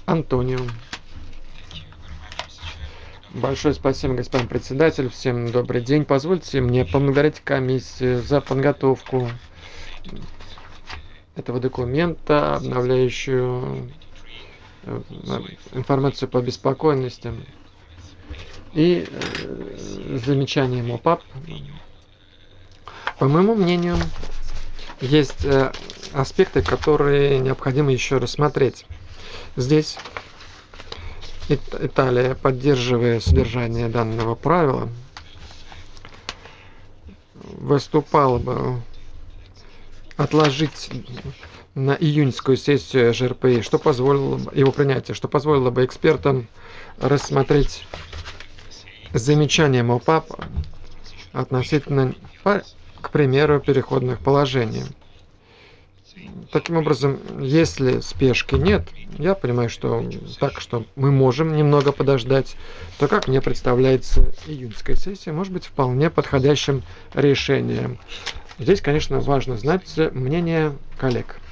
Антонио. Большое спасибо, господин председатель. Всем добрый день. Позвольте мне поблагодарить комиссию за подготовку этого документа, обновляющую информацию по беспокойности и замечания МОПАП. По моему мнению, есть аспекты, которые необходимо еще рассмотреть. Здесь Италия, поддерживая содержание данного правила, выступала бы отложить на июньскую сессию ЖРПИ, что позволило бы его принятие, что позволило бы экспертам рассмотреть замечания МОПАП относительно, к примеру, переходных положений. Таким образом, если спешки нет, я понимаю, что мы можем немного подождать, то, как мне представляется, июньская сессия может быть вполне подходящим решением. Здесь, конечно, важно знать мнение коллег.